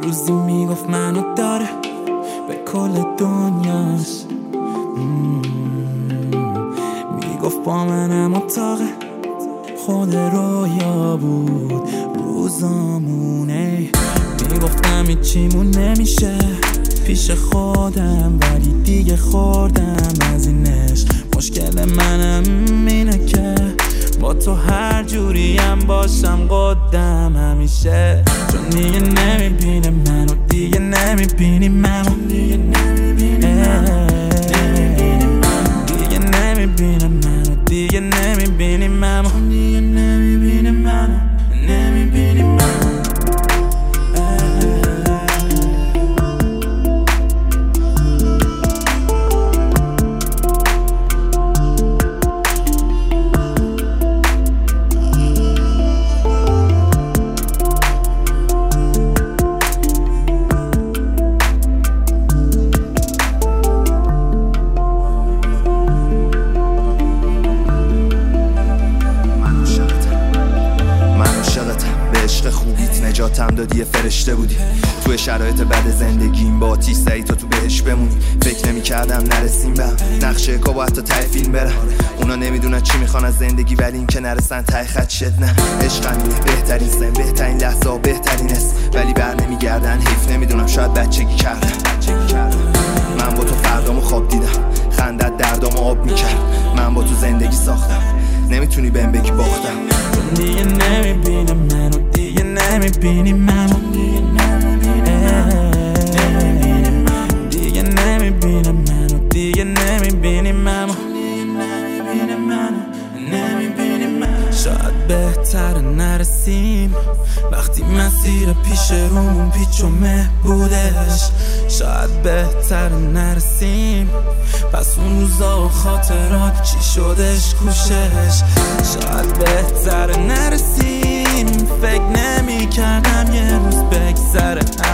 روزی میگفت منو داره به کل دنیاش، میگفت با منم اتاقه خود رویا بود روزامونه. میگفتم هیچیمون نمیشه پیش خودم، ولی دیگه خوردم از اینش. مشکل منم اینه که با تو هر جوریم باشم قدم همیشه، چون دیگه نمیبینه منو، دیگه نمیبینی منو، دیگه نمیبینی منو، دیگه نمیبینه منو، دیگه نمیبینی منو، دیگه نمیبینی منو، نمیبینی منو. نجاتم دادی، فرشته بودی توی شرایط بد زندگیم، با آتیش زدی تا تو بهش بمونی. فکر نمی کردم نرسیم به هم، نقشه کا با حتی ته فیلم برم. اونا نمیدونن چی میخوان از زندگی، ولی این که نرسن ته خط شد. نه عشق همینه، بهترین سن، بهترین لحظه ها، بهترین است، ولی بر نمیگردن. حیف نمیدونم، شاید بچگی کردم. من با تو فردامو خواب دیدم، خندت دردامو آب میکرد. من با تو زندگی ساختم، نمیتونی بهم بگی باختم. دیگه نمیبینه منو، دیگه نمیبینی منو، دیگه نمیبینه منو، دیگه نمیبینی منو، نمیبینی منو. شاید بهتر نرسیم وقتی مسیر پیش رومون پیچ و مه بودش. شاید بهتر نرسیم پس اون روزا و خاطرات چی شدش کوشش. شاید بهتر نرسیم، فکر نمی کردم یه روز بگذره